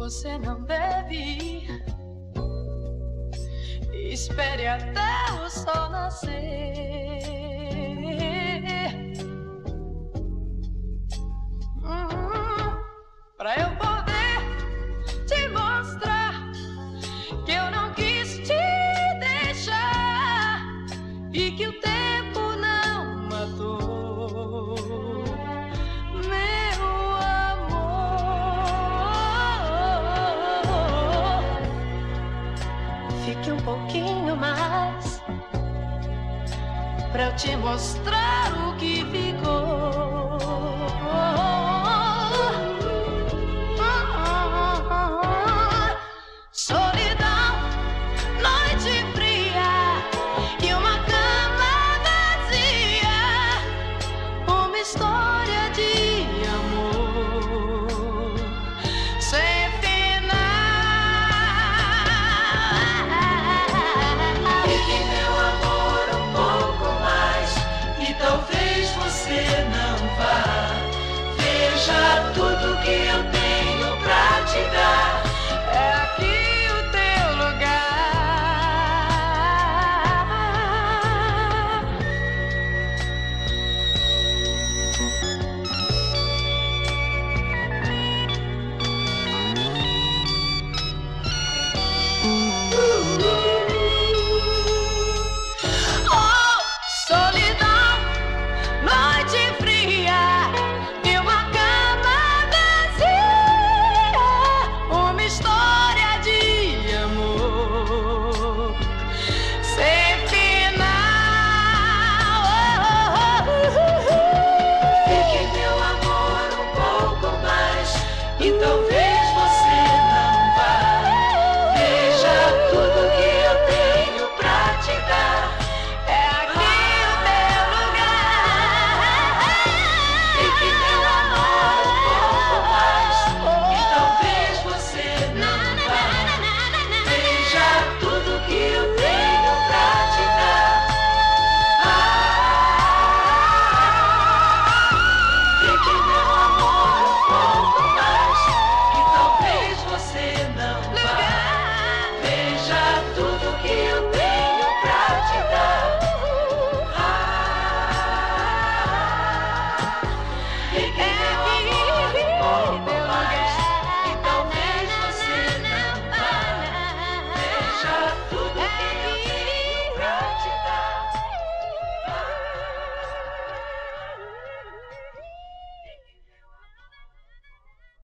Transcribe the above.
você não deve ir. Espere até o sol nascer. Pra eu poder te mostrar que eu não quis te deixar e que o tempo não matou meu amor. Fique um pouquinho mais pra eu te mostrar o que ficou. Solidão, noite fria e uma cama vazia, uma história